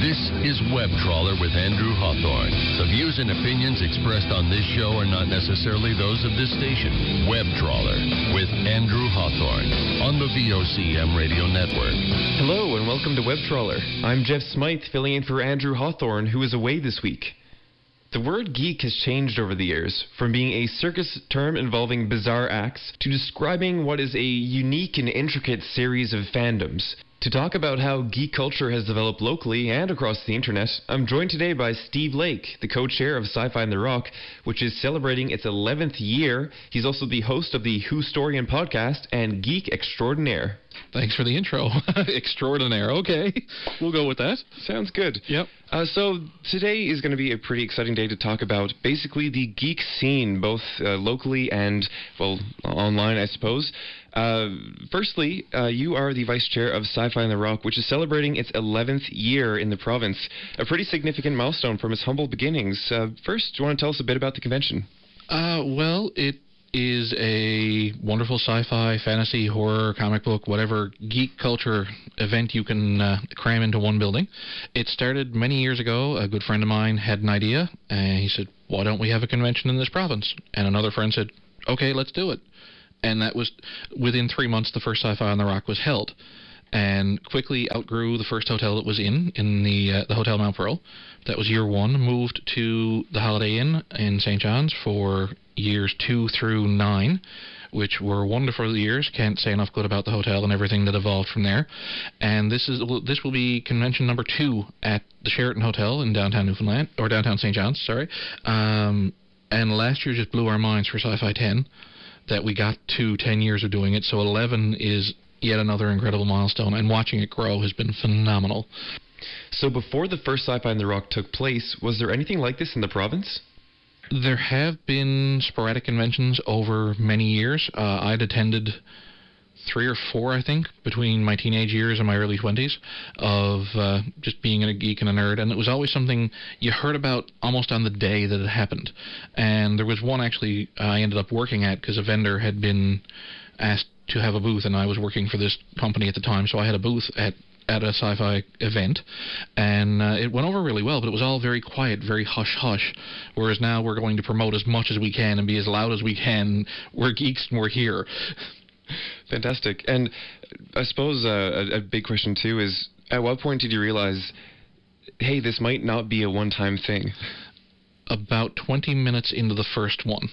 This is Web Trawler with Andrew Hawthorne. The views and opinions expressed on this show are not necessarily those of this station. Web Trawler with Andrew Hawthorne on the VOCM Radio Network. Hello and welcome to Web Trawler. I'm Jeff Smythe, filling in for Andrew Hawthorne, who is away this week. The word geek has changed over the years, from being a circus term involving bizarre acts to describing what is a unique and intricate series of fandoms. To talk about how geek culture has developed locally and across the internet, I'm joined today by Steve Lake, the co-chair of Sci-Fi in the Rock, which is celebrating its 11th year. He's also the host of the Whostorian podcast and geek extraordinaire. Thanks for the intro. Extraordinaire. Okay, we'll go with that. Sounds good. Yep. So today is going to be a pretty exciting day to talk about basically the geek scene, both locally and, well, online, I suppose. Firstly, you are the vice chair of Sci-Fi in the Rock, which is celebrating its 11th year in the province. A pretty significant milestone from its humble beginnings. First, do you want to tell us a bit about the convention? Well, it is a wonderful sci-fi, fantasy, horror, comic book, whatever geek culture event you can cram into one building. It started many years ago. A good friend of mine had an idea, and he said, why don't we have a convention in this province? And another friend said, okay, let's do it. And that was, within 3 months, the first Sci-Fi on the Rock was held, and quickly outgrew the first hotel it was in the Hotel Mount Pearl. That was year one. Moved to the Holiday Inn in St. John's for years 2 through 9, which were wonderful years. Can't say enough good about the hotel and everything that evolved from there. And this will be convention number 2 at the Sheraton Hotel in downtown Newfoundland, or downtown St. John's, sorry. And last year just blew our minds for Sci-Fi 10, that we got to 10 years of doing it. So 11 is yet another incredible milestone, and watching it grow has been phenomenal. So before the first Sci-Fi in the Rock took place, was there anything like this in the province? There have been sporadic conventions over many years. I'd attended 3 or 4, I think, between my teenage years and my early 20s, of just being a geek and a nerd. And it was always something you heard about almost on the day that it happened. And there was one, actually, I ended up working at because a vendor had been asked to have a booth, and I was working for this company at the time, so I had a booth at a sci-fi event, and it went over really well, but it was all very quiet, very hush-hush, whereas now we're going to promote as much as we can and be as loud as we can. We're geeks and we're here. Fantastic. And I suppose a big question, too, is at what point did you realize, hey, this might not be a one-time thing? About 20 minutes into the first one.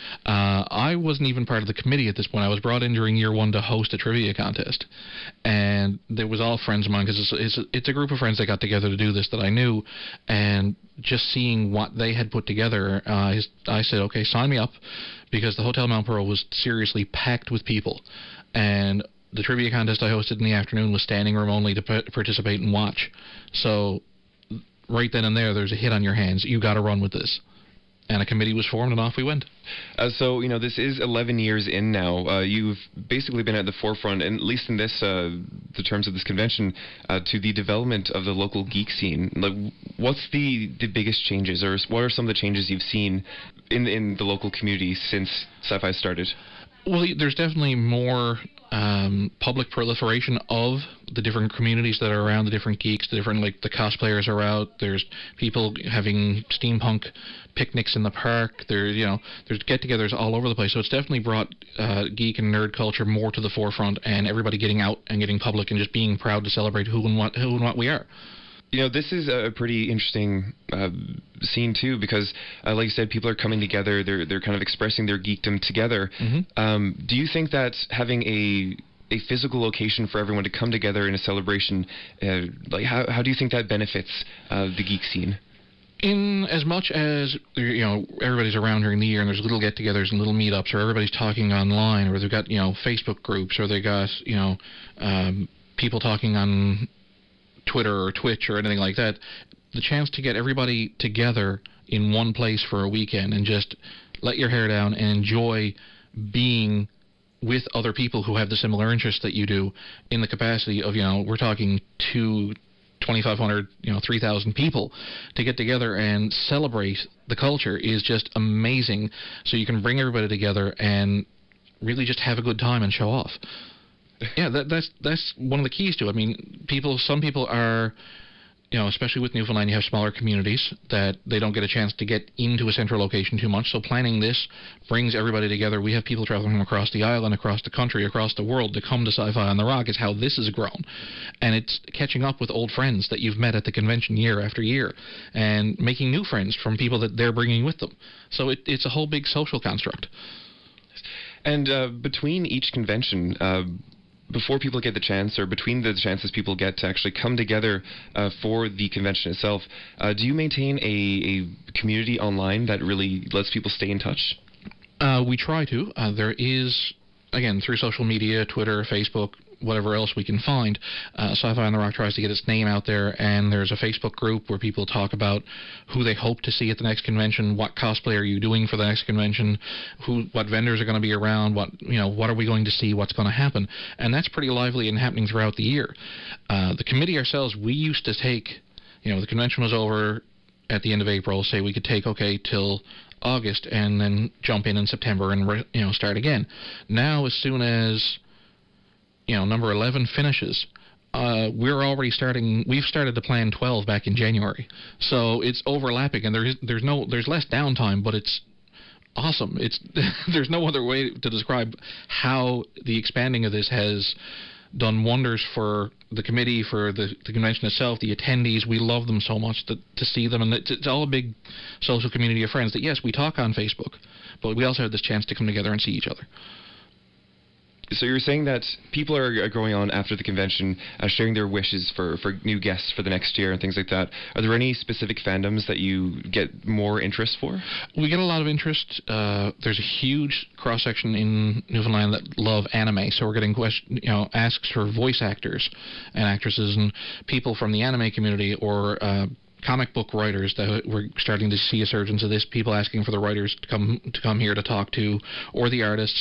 I wasn't even part of the committee at this point. I was brought in during year 1 to host a trivia contest, and there was all friends of mine, because it's a group of friends that got together to do this that I knew, and just seeing what they had put together, I said, okay, sign me up, because the Hotel Mount Pearl was seriously packed with people, and the trivia contest I hosted in the afternoon was standing room only to participate and watch. So right then and there's a hit on your hands. You got to run with this. And a committee was formed, and off we went. So, this is 11 years in now. You've basically been at the forefront, and at least in this, the terms of this convention, to the development of the local geek scene. Like, what's the biggest changes, or what are some of the changes you've seen in the local community since Sci-Fi started? Well, there's definitely more public proliferation of the different communities that are around, the different geeks, the cosplayers are out. There's people having steampunk picnics in the park. There's get-togethers all over the place. So it's definitely brought geek and nerd culture more to the forefront, and everybody getting out and getting public and just being proud to celebrate who and what we are. This is a pretty interesting scene, too, because, like you said, people are coming together. They're kind of expressing their geekdom together. Mm-hmm. Do you think that having a physical location for everyone to come together in a celebration, how do you think that benefits the geek scene? In as much as, everybody's around during the year, and there's little get-togethers and little meetups, or everybody's talking online, or they've got, Facebook groups, or they got, people talking on Twitter or Twitch or anything like that, the chance to get everybody together in one place for a weekend and just let your hair down and enjoy being with other people who have the similar interests that you do, in the capacity of, we're talking 2,500, 3,000 people, to get together and celebrate the culture is just amazing. So you can bring everybody together and really just have a good time and show off. Yeah, that's one of the keys to it. I mean, some people are especially with Newfoundland, you have smaller communities that they don't get a chance to get into a central location too much. So planning this brings everybody together. We have people traveling from across the island, across the country, across the world to come to Sci-Fi on the Rock. Is how this has grown. And it's catching up with old friends that you've met at the convention year after year and making new friends from people that they're bringing with them. So it's a whole big social construct. And between each convention, before people get the chance, or between the chances people get to actually come together for the convention itself, do you maintain a community online that really lets people stay in touch? We try to. There is, again, through social media, Twitter, Facebook, whatever else we can find, Sci-Fi on the Rock tries to get its name out there, and there's a Facebook group where people talk about who they hope to see at the next convention, what cosplay are you doing for the next convention, what vendors are going to be around, what are we going to see, what's going to happen, and that's pretty lively and happening throughout the year. The committee ourselves, we used to take, the convention was over at the end of April, say we could take, till August, and then jump in September and start again. Now, as soon as number 11 finishes, we've started to plan 12 back in January. So it's overlapping, and there's less downtime, but it's awesome. There's no other way to describe how the expanding of this has done wonders for the committee, for the convention itself, the attendees. We love them so much to see them, and it's all a big social community of friends that, yes, we talk on Facebook, but we also have this chance to come together and see each other. So you're saying that people are going on after the convention, sharing their wishes for new guests for the next year and things like that. Are there any specific fandoms that you get more interest for? We get a lot of interest. There's a huge cross-section in Newfoundland that love anime, so we're getting asks for voice actors and actresses and people from the anime community, or comic book writers that we're starting to see a surge of this, people asking for the writers to come here to talk to, or the artists.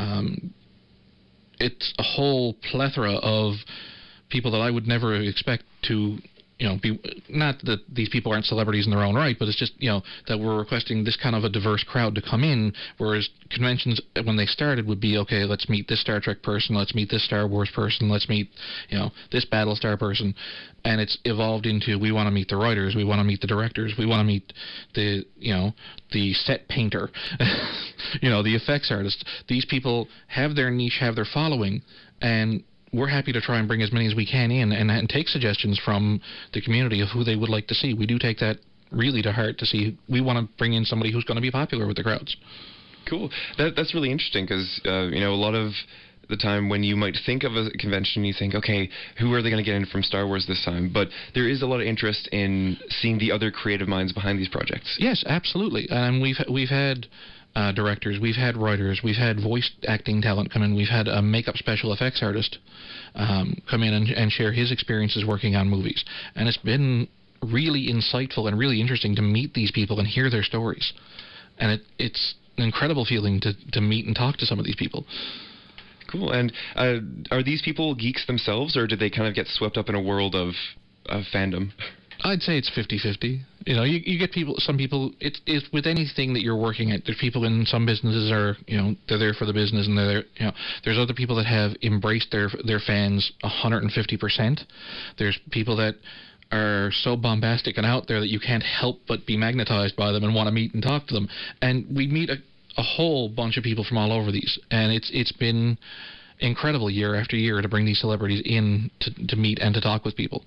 It's a whole plethora of people that I would never expect to, be, not that these people aren't celebrities in their own right, but it's just, that we're requesting this kind of a diverse crowd to come in, whereas conventions, when they started, would be, okay, let's meet this Star Trek person, let's meet this Star Wars person, let's meet, this Battlestar person, and it's evolved into, we want to meet the writers, we want to meet the directors, we want to meet the, the set painter, the effects artist. These people have their niche, have their following, and we're happy to try and bring as many as we can in and take suggestions from the community of who they would like to see. We do take that really to heart to see. We want to bring in somebody who's going to be popular with the crowds. Cool. That's really interesting because, a lot of the time when you might think of a convention, you think, okay, who are they going to get in from Star Wars this time? But there is a lot of interest in seeing the other creative minds behind these projects. Yes, absolutely. And we've had directors, we've had writers, we've had voice acting talent come in, we've had a makeup special effects artist come in and share his experiences working on movies. And it's been really insightful and really interesting to meet these people and hear their stories. And it's an incredible feeling to meet and talk to some of these people. Cool. And are these people geeks themselves, or did they kind of get swept up in a world of fandom? I'd say it's 50-50. You get some people, it's with anything that you're working at. There's people in some businesses are, they're there for the business, and they're there, there's other people that have embraced their fans 150%. There's people that are so bombastic and out there that you can't help but be magnetized by them and want to meet and talk to them. And we meet a whole bunch of people from all over these, and it's been incredible year after year to bring these celebrities in to meet and to talk with people.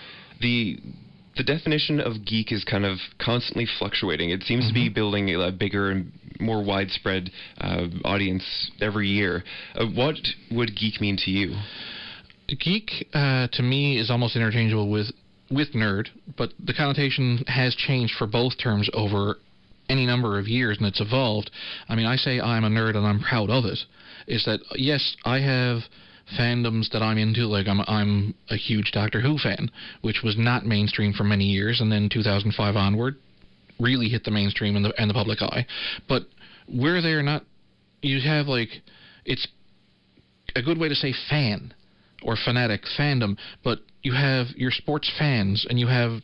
The definition of geek is kind of constantly fluctuating. It seems to be building a bigger and more widespread audience every year. What would geek mean to you? Geek, to me, is almost interchangeable with nerd, but the connotation has changed for both terms over any number of years, and it's evolved. I mean, I say I'm a nerd and I'm proud of it. Is that, yes, I have fandoms that I'm into, like I'm a huge Doctor Who fan, which was not mainstream for many years, and then 2005 onward really hit the mainstream and the public eye. But where they're not, you have it's a good way to say fan or fanatic fandom, but you have your sports fans, and you have,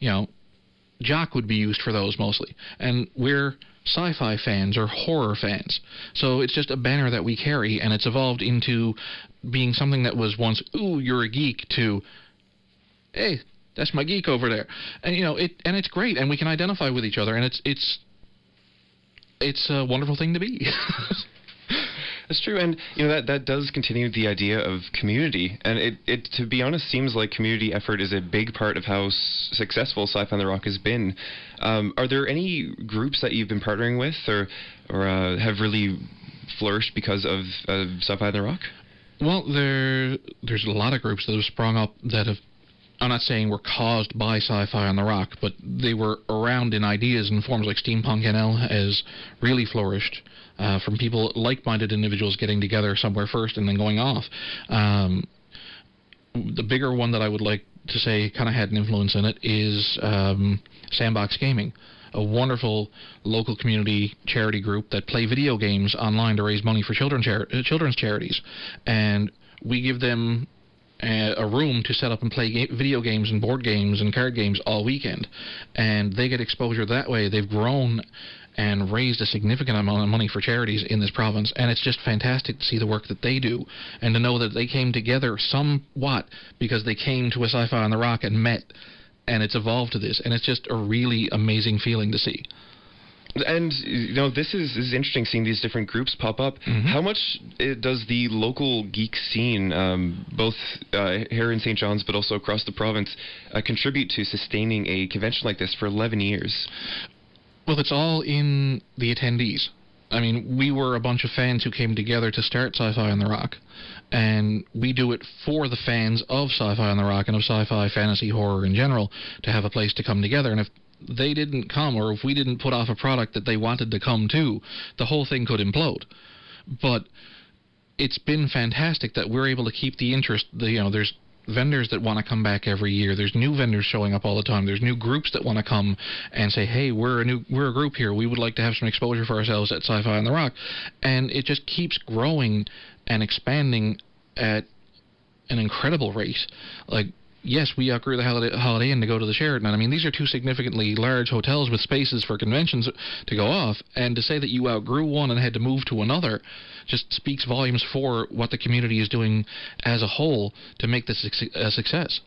jock would be used for those mostly, and we're sci-fi fans or horror fans. So it's just a banner that we carry, and it's evolved into being something that was once, ooh, you're a geek, to, hey, that's my geek over there. And it's great, and we can identify with each other, and it's a wonderful thing to be. That's true, and that does continue the idea of community, and it to be honest seems like community effort is a big part of how successful Sci-Fi on the Rock has been. Are there any groups that you've been partnering with, or have really flourished because of Sci-Fi on the Rock? Well, there's a lot of groups that have sprung up that have. I'm not saying were caused by Sci-Fi on the Rock, but they were around in ideas and forms. Like Steampunk NL has really flourished from people, like-minded individuals getting together somewhere first and then going off. The bigger one that I would like to say kind of had an influence in it is Sandbox Gaming, a wonderful local community charity group that play video games online to raise money for children's charities. And we give them a room to set up and play video games and board games and card games all weekend, and they get exposure that way. They've grown and raised a significant amount of money for charities in this province, and it's just fantastic to see the work that they do, and to know that they came together somewhat because they came to a Sci-Fi on the Rock and met, and it's evolved to this, and it's just a really amazing feeling to see. And this is interesting, seeing these different groups pop up. Mm-hmm. How much does the local geek scene, both here in St. John's but also across the province, contribute to sustaining a convention like this for 11 years? Well, it's all in the attendees. I mean, we were a bunch of fans who came together to start Sci-Fi on the Rock, and we do it for the fans of Sci-Fi on the Rock and of sci-fi, fantasy, horror in general, to have a place to come together. And if they didn't come, or if we didn't put off a product that they wanted to come to, the whole thing could implode. But it's been fantastic that we're able to keep the interest. There's vendors that want to come back every year. There's new vendors showing up all the time. There's new groups that want to come and say, hey, we're a group here. We would like to have some exposure for ourselves at Sci-Fi on the Rock. And it just keeps growing and expanding at an incredible rate. Like, yes, we outgrew the Holiday Inn to go to the Sheraton. I mean, these are two significantly large hotels with spaces for conventions to go off, and to say that you outgrew one and had to move to another just speaks volumes for what the community is doing as a whole to make this a success.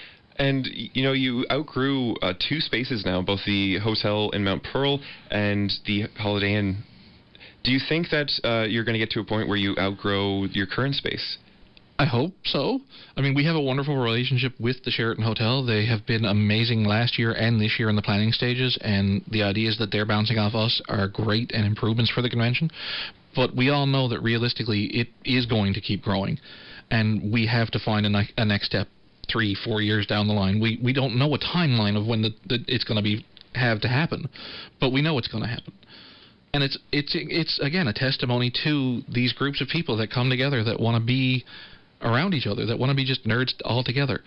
And, you outgrew 2 spaces now, both the hotel in Mount Pearl and the Holiday Inn. Do you think that you're going to get to a point where you outgrow your current space? I hope so. I mean, we have a wonderful relationship with the Sheraton Hotel. They have been amazing last year and this year in the planning stages, and the ideas that they're bouncing off us are great and improvements for the convention. But we all know that realistically it is going to keep growing, and we have to find a next step 3-4 years down the line. We don't know a timeline of when it's going to have to happen, but we know it's going to happen. And it's again a testimony to these groups of people that come together, that want to be around each other, that want to be just nerds all together.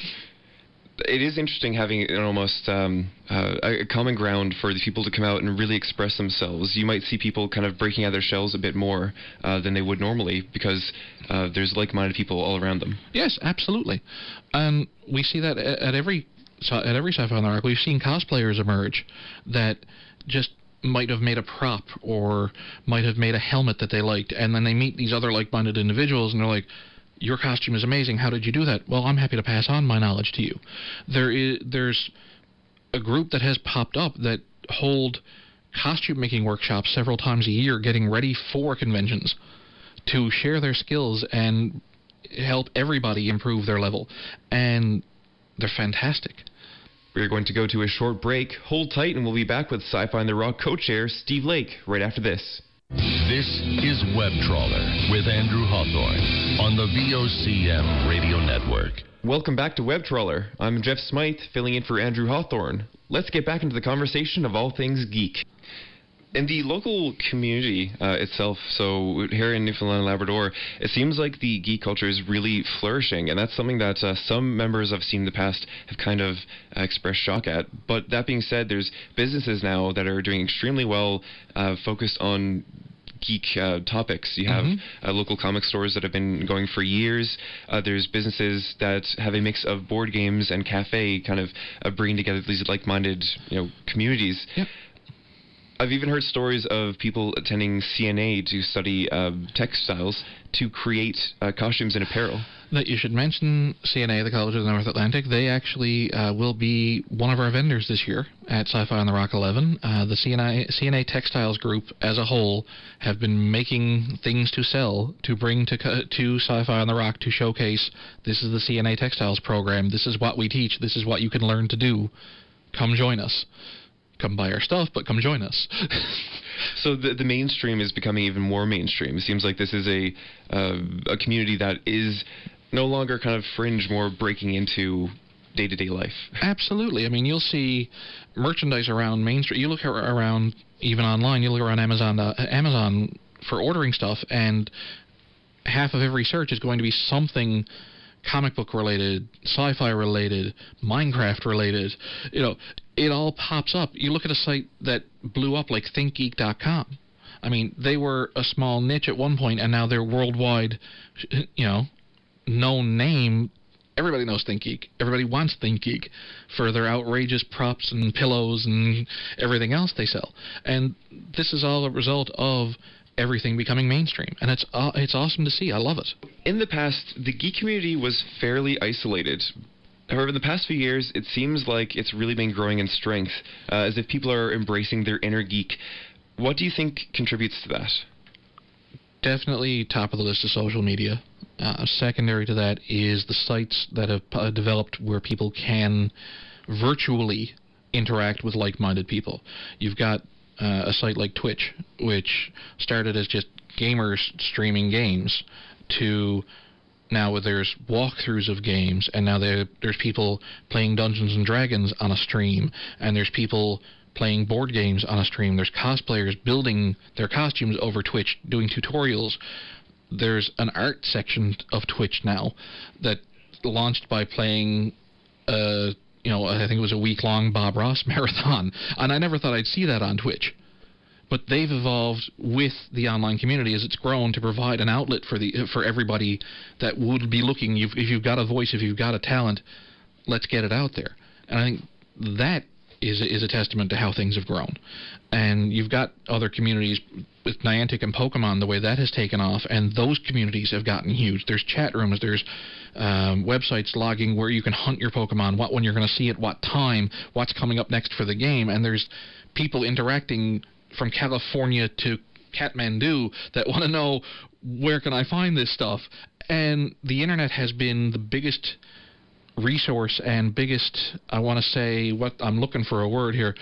It is interesting having an almost a common ground for the people to come out and really express themselves. You might see people kind of breaking out of their shells a bit more than they would normally, because there's like-minded people all around them. Yes, absolutely. And we see that at every Sci-Fi on the Rock. We've seen cosplayers emerge that just might have made a prop or might have made a helmet that they liked, and then they meet these other like-minded individuals and they're like, your costume is amazing, how did you do that? Well, I'm happy to pass on my knowledge to you. There's a group that has popped up that hold costume making workshops several times a year, getting ready for conventions to share their skills and help everybody improve their level, and they're fantastic. We're going to go to a short break. Hold tight, and we'll be back with Sci-Fi on the Rock co-chair Steve Lake right after this. This is Web Trawler with Andrew Hawthorne on the VOCM Radio Network. Welcome back to Web Trawler. I'm Jeff Smythe, filling in for Andrew Hawthorne. Let's get back into the conversation of all things geek. In the local community itself, so here in Newfoundland and Labrador, it seems like the geek culture is really flourishing, and that's something that some members I've seen in the past have kind of expressed shock at. But that being said, there's businesses now that are doing extremely well, focused on geek topics. You have local comic stores that have been going for years. There's businesses that have a mix of board games and cafe, kind of bringing together these like-minded communities. Yep. I've even heard stories of people attending CNA to study textiles to create costumes and apparel. That you should mention CNA, the College of the North Atlantic. They actually will be one of our vendors this year at Sci-Fi on the Rock 11. The CNA Textiles Group as a whole have been making things to sell to bring to Sci-Fi on the Rock to showcase this is the CNA Textiles program. This is what we teach. This is what you can learn to do. Come join us. Come buy our stuff, but come join us. So the mainstream is becoming even more mainstream. It seems like this is a community that is no longer kind of fringe, more breaking into day-to-day life. Absolutely. I mean, you'll see merchandise around Main Street. You look around, even online, you look around Amazon for ordering stuff, and half of every search is going to be something comic book related, sci-fi related, Minecraft related. You know, it all pops up. You look at a site that blew up like ThinkGeek.com. I mean, they were a small niche at one point, and now they're worldwide, known name. Everybody knows ThinkGeek. Everybody wants ThinkGeek for their outrageous props and pillows and everything else they sell. And this is all a result of everything becoming mainstream, and it's awesome to see. I love it. In the past, the geek community was fairly isolated. However, in the past few years, it seems like it's really been growing in strength, as if people are embracing their inner geek. What do you think contributes to that? Definitely top of the list of social media. Secondary to that is the sites that have developed where people can virtually interact with like-minded people. You've got a site like Twitch, which started as just gamers streaming games, to now there's walkthroughs of games, and now there's people playing Dungeons and Dragons on a stream, and there's people playing board games on a stream. There's cosplayers building their costumes over Twitch, doing tutorials. There's an art section of Twitch now that launched by playing I think it was a week-long Bob Ross marathon, and I never thought I'd see that on Twitch. But they've evolved with the online community as it's grown to provide an outlet for everybody that would be looking. If you've got a voice, if you've got a talent, let's get it out there. And I think that is a testament to how things have grown. And you've got other communities with Niantic and Pokemon, the way that has taken off, and those communities have gotten huge. There's chat rooms, there's websites logging where you can hunt your Pokemon, when you're going to see it, what time, what's coming up next for the game, and there's people interacting from California to Kathmandu that want to know, where can I find this stuff? And the internet has been the biggest resource and biggest, I want to say, what I'm looking for a word here,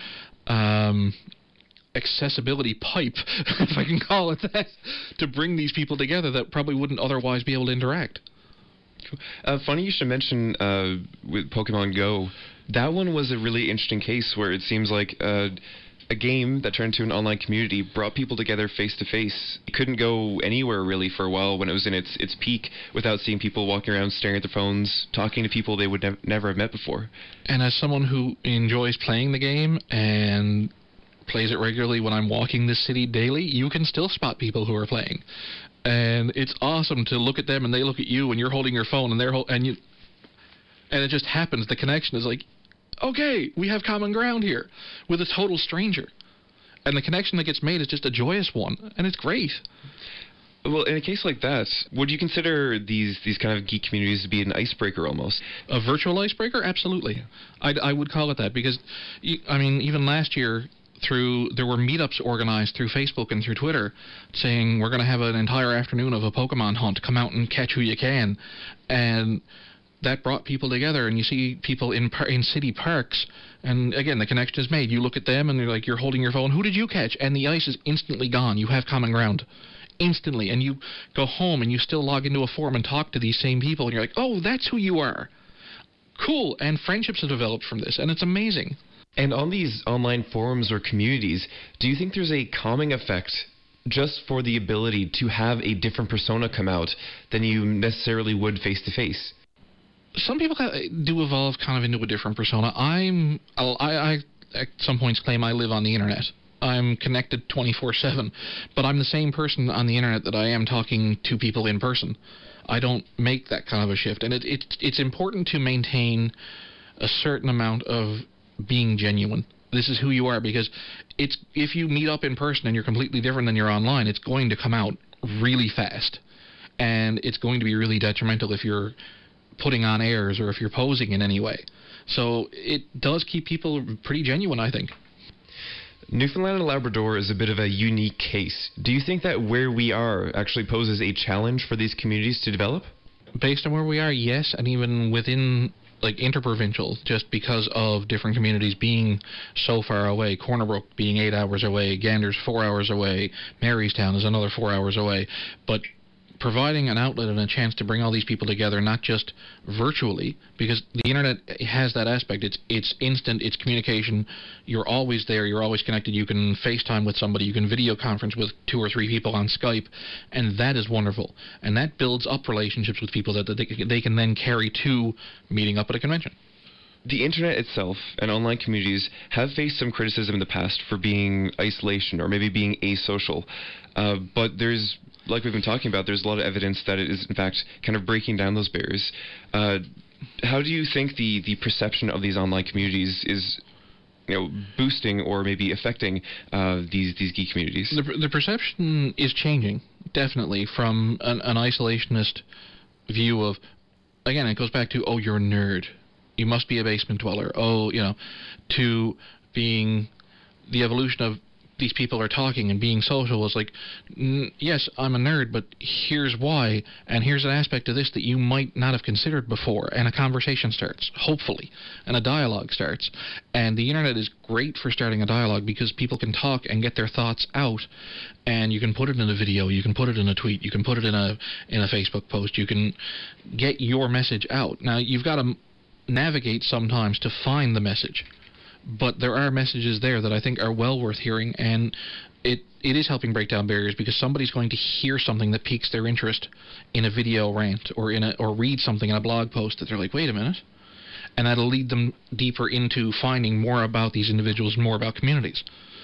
accessibility pipe, if I can call it that, to bring these people together that probably wouldn't otherwise be able to interact. Funny you should mention with Pokemon Go. That one was a really interesting case where it seems like a game that turned into an online community brought people together face-to-face. It couldn't go anywhere really for a while when it was in its peak without seeing people walking around staring at their phones, talking to people they would never have met before. And as someone who enjoys playing the game and plays it regularly when I'm walking this city daily, you can still spot people who are playing. And it's awesome to look at them and they look at you and you're holding your phone and and it just happens. The connection is like, okay, we have common ground here with a total stranger. And the connection that gets made is just a joyous one, and it's great. Well, in a case like that, would you consider these kind of geek communities to be an icebreaker almost? A virtual icebreaker? Absolutely. I would call it that because, even last year, there were meetups organized through Facebook and through Twitter saying we're going to have an entire afternoon of a Pokemon hunt. Come out and catch who you can. And that brought people together, and you see people in city parks, and again, the connection is made. You look at them, and you're holding your phone. Who did you catch? And the ice is instantly gone. You have common ground. Instantly. And you go home, and you still log into a forum and talk to these same people, and you're like, oh, that's who you are. Cool. And friendships have developed from this, and it's amazing. And on these online forums or communities, do you think there's a calming effect just for the ability to have a different persona come out than you necessarily would face-to-face? Some people do evolve kind of into a different persona. I at some points claim I live on the internet. I'm connected 24/7, but I'm the same person on the internet that I am talking to people in person. I don't make that kind of a shift, and it's important to maintain a certain amount of being genuine. This is who you are, because if you meet up in person and you're completely different than you're online, it's going to come out really fast, and it's going to be really detrimental if you're putting on airs or if you're posing in any way. So it does keep people pretty genuine, I think. Newfoundland and Labrador is a bit of a unique case. Do you think that where we are actually poses a challenge for these communities to develop? Based on where we are, yes, and even within interprovincial, just because of different communities being so far away. Corner Brook being 8 hours away, Gander's 4 hours away, Marystown is another 4 hours away. But providing an outlet and a chance to bring all these people together, not just virtually, because the internet has that aspect. It's instant, it's communication. You're always there, you're always connected. You can FaceTime with somebody, you can video conference with 2 or 3 people on Skype, and that is wonderful. And that builds up relationships with people that they can then carry to meeting up at a convention. The internet itself and online communities have faced some criticism in the past for being isolation or maybe being asocial, but there's, like we've been talking about, there's a lot of evidence that it is in fact kind of breaking down those barriers. How do you think the perception of these online communities is, boosting or maybe affecting these geek communities? The perception is changing, definitely, from an isolationist view of, again, it goes back to, oh, you're a nerd, you must be a basement dweller, to being the evolution of these people are talking and being social is like, yes, I'm a nerd, but here's why, and here's an aspect of this that you might not have considered before, and a conversation starts, hopefully, and a dialogue starts. And the internet is great for starting a dialogue because people can talk and get their thoughts out, and you can put it in a video, you can put it in a tweet, you can put it in a Facebook post, you can get your message out. Now, you've got to navigate sometimes to find the message. But there are messages there that I think are well worth hearing, and it is helping break down barriers because somebody's going to hear something that piques their interest in a video rant or read something in a blog post that they're like, wait a minute, and that'll lead them deeper into finding more about these individuals, more about communities.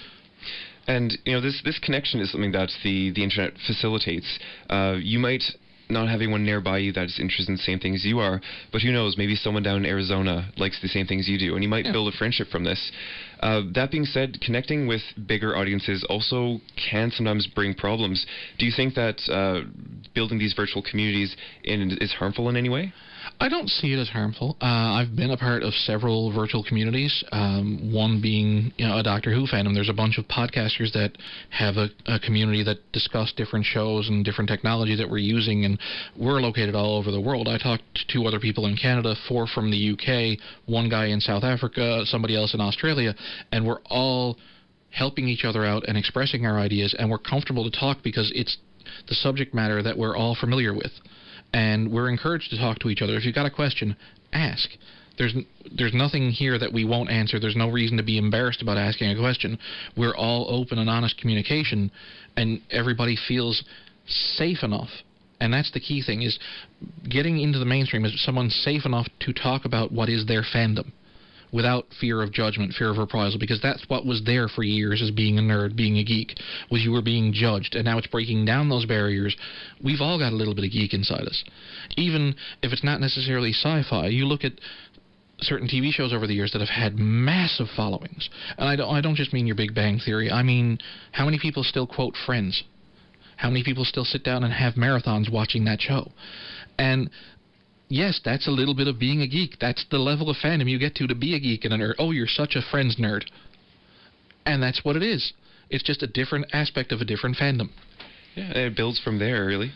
And this connection is something that the internet facilitates. You might not have anyone nearby you that is interested in the same things you are, but who knows, maybe someone down in Arizona likes the same things you do, and you might build a friendship from this. That being said, connecting with bigger audiences also can sometimes bring problems. Do you think that building these virtual communities is harmful in any way? I don't see it as harmful. I've been a part of several virtual communities, one being a Doctor Who fandom. There's a bunch of podcasters that have a community that discuss different shows and different technology that we're using, and we're located all over the world. I talked to 2 other people in Canada, 4 from the UK, 1 guy in South Africa, somebody else in Australia, and we're all helping each other out and expressing our ideas, and we're comfortable to talk because it's the subject matter that we're all familiar with. And we're encouraged to talk to each other. If you've got a question, ask. There's nothing here that we won't answer. There's no reason to be embarrassed about asking a question. We're all open and honest communication, and everybody feels safe enough. And that's the key thing, is getting into the mainstream is someone safe enough to talk about what is their fandom without fear of judgment, fear of reprisal, because that's what was there for years as being a nerd, being a geek, was you were being judged, and now it's breaking down those barriers. We've all got a little bit of geek inside us. Even if it's not necessarily sci-fi, you look at certain TV shows over the years that have had massive followings, and I don't just mean your Big Bang Theory, I mean how many people still quote Friends? How many people still sit down and have marathons watching that show? And yes, that's a little bit of being a geek. That's the level of fandom you get to be a geek and a nerd. Oh, you're such a Friends nerd. And that's what it is. It's just a different aspect of a different fandom. Yeah, and it builds from there, really.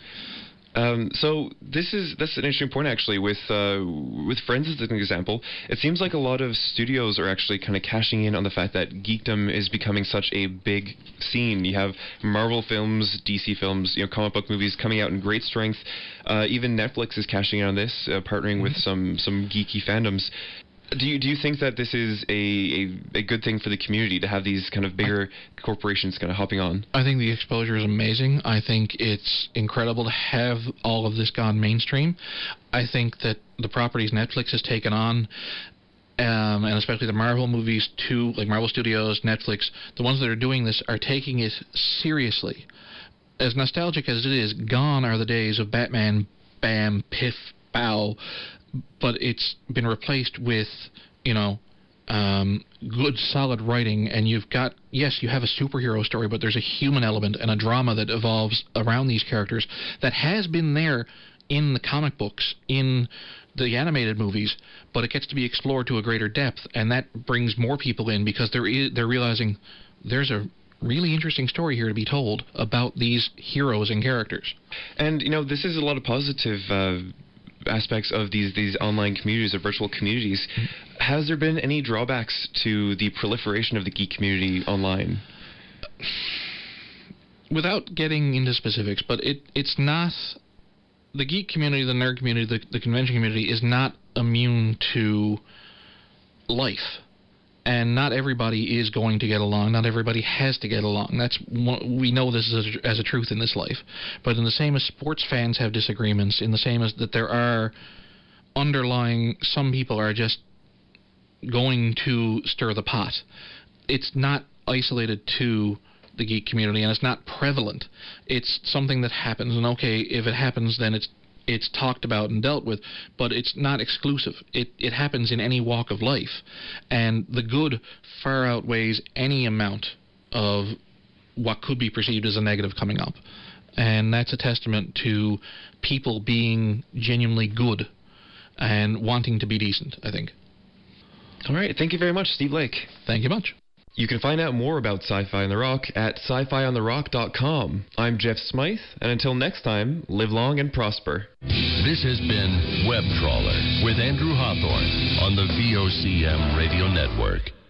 So that's an interesting point, actually, with Friends as an example. It seems like a lot of studios are actually kind of cashing in on the fact that geekdom is becoming such a big scene. You have Marvel films, DC films, comic book movies coming out in great strength. Even Netflix is cashing in on this, partnering with some geeky fandoms. Do you think that this is a good thing for the community to have these kind of bigger corporations kind of hopping on? I think the exposure is amazing. I think it's incredible to have all of this gone mainstream. I think that the properties Netflix has taken on, and especially the Marvel movies too, like Marvel Studios, Netflix, the ones that are doing this are taking it seriously. As nostalgic as it is, gone are the days of Batman, bam, piff, bow, but it's been replaced with, good, solid writing, and you have a superhero story, but there's a human element and a drama that evolves around these characters that has been there in the comic books, in the animated movies, but it gets to be explored to a greater depth, and that brings more people in because they're realizing there's a really interesting story here to be told about these heroes and characters. And, this is a lot of positive aspects of these online communities or virtual communities. Has there been any drawbacks to the proliferation of the geek community online? Without getting into specifics, but it's not... The geek community, the nerd community, the convention community is not immune to life. And not everybody is going to get along. Not everybody has to get along. We know this as a truth in this life. But in the same as sports fans have disagreements, in the same as that there are underlying, some people are just going to stir the pot. It's not isolated to the geek community, and it's not prevalent. It's something that happens, and okay, if it happens, then it's talked about and dealt with, but it's not exclusive. It happens in any walk of life, and the good far outweighs any amount of what could be perceived as a negative coming up, and that's a testament to people being genuinely good and wanting to be decent, I think. All right, thank you very much, Steve Lake. Thank you much. You can find out more about Sci-Fi on the Rock at sci-fiontherock.com. I'm Jeff Smythe, and until next time, live long and prosper. This has been Web Trawler with Andrew Hawthorne on the VOCM Radio Network.